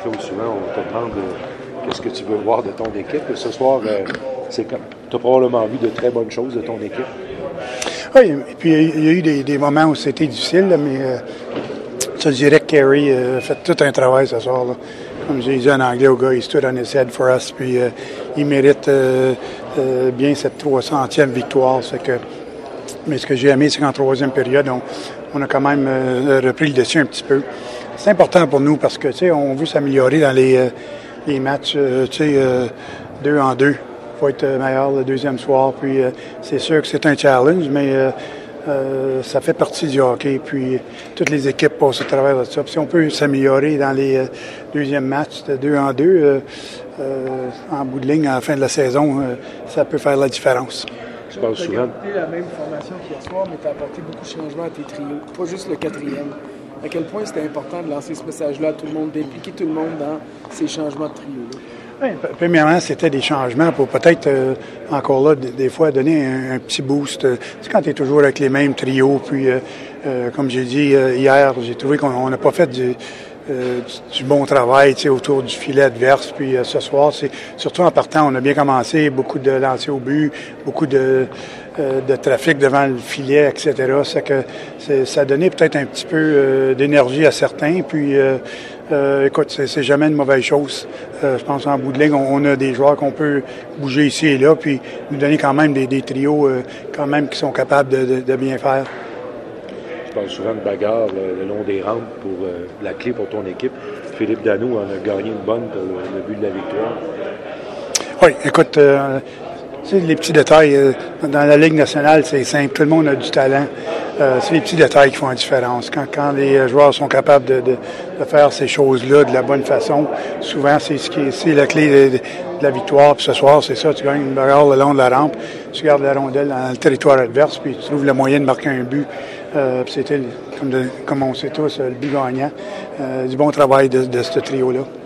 Claude, souvent, on te demande qu'est-ce que tu veux voir de ton équipe. Ce soir, tu as probablement vu de très bonnes choses de ton équipe. Oui, et puis il y a eu des moments où c'était difficile, là, mais je dirais que Carey a fait tout un travail ce soir. Là. Comme j'ai dit en anglais au gars, il stood on his head for us, puis il mérite bien cette 300e victoire. Mais ce que j'ai aimé, c'est qu'en troisième période, on a quand même repris le dessus un petit peu. C'est important pour nous parce que, tu sais, on veut s'améliorer dans les matchs, 2 en 2. Il faut être meilleur le deuxième soir. Puis c'est sûr que c'est un challenge, mais ça fait partie du hockey. Puis toutes les équipes passent au travers de ça. Puis si on peut s'améliorer dans les deuxièmes matchs de 2 en 2, en bout de ligne, à la fin de la saison, ça peut faire la différence. Tu as gardé la même formation qu'hier soir, mais tu as apporté beaucoup de changements à tes trios, pas juste le quatrième. À quel point c'était important de lancer ce message-là à tout le monde, d'impliquer tout le monde dans ces changements de trio-là? Oui, premièrement, c'était des changements pour peut-être, encore là, des fois, donner un petit boost. C'est quand tu es toujours avec les mêmes trios, puis, comme j'ai dit hier, j'ai trouvé qu'on n'a pas fait du bon travail autour du filet adverse. Puis ce soir, c'est surtout en partant, on a bien commencé, beaucoup de lancers au but, beaucoup de trafic devant le filet, etc. Ça a donné peut-être un petit peu d'énergie à certains. Puis écoute, c'est jamais une mauvaise chose. Je pense qu'en bout de ligne, on a des joueurs qu'on peut bouger ici et là, puis nous donner quand même des trios quand même qui sont capables de bien faire. Tu parles souvent de bagarre le long des rampes pour la clé pour ton équipe. Philippe Danault en a gagné une bonne pour le but de la victoire. Oui, écoute, les petits détails, dans la Ligue nationale, c'est simple. Tout le monde a du talent. C'est les petits détails qui font la différence. Quand les joueurs sont capables de faire ces choses-là de la bonne façon, souvent, c'est la clé de la victoire. Puis ce soir, c'est ça, tu gagnes une bagarre le long de la rampe, tu gardes la rondelle dans le territoire adverse, puis tu trouves le moyen de marquer un but. C'était, comme on sait tous, le but gagnant. Du bon travail de ce trio-là.